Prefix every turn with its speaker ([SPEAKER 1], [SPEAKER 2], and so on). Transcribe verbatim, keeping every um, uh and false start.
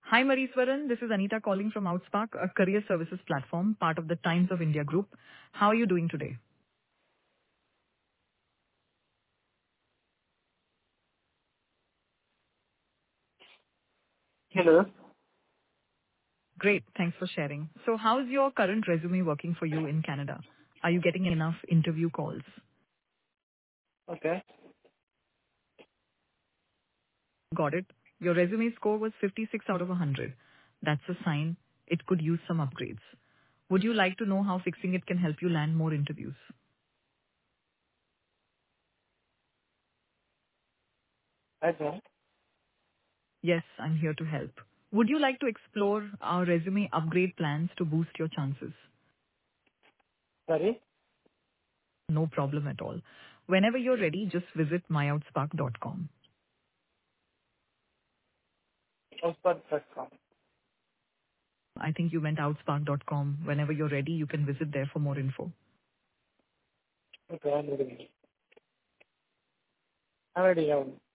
[SPEAKER 1] Hi, Mariswaran. This is Anita calling from Outspark, a career services platform, part of the Times of India group. How are you doing today?
[SPEAKER 2] Hello.
[SPEAKER 1] Great. Thanks for sharing. So how's your current resume working for you in Canada? Are you getting enough interview calls?
[SPEAKER 2] Okay.
[SPEAKER 1] Got it. Your resume score was fifty-six out of one hundred. That's a sign it could use some upgrades. Would you like to know how fixing it can help you land more interviews?
[SPEAKER 2] Okay.
[SPEAKER 1] Yes, I'm here to help. Would you like to explore our resume upgrade plans to boost your chances?
[SPEAKER 2] Sorry.
[SPEAKER 1] No problem at all. Whenever you're ready, just visit my outspark dot com.
[SPEAKER 2] Hotspot dot com.
[SPEAKER 1] I think you meant outspark dot com. Whenever you're ready, you can visit there for more info.
[SPEAKER 2] Okay, I'm ready. I'm ready now.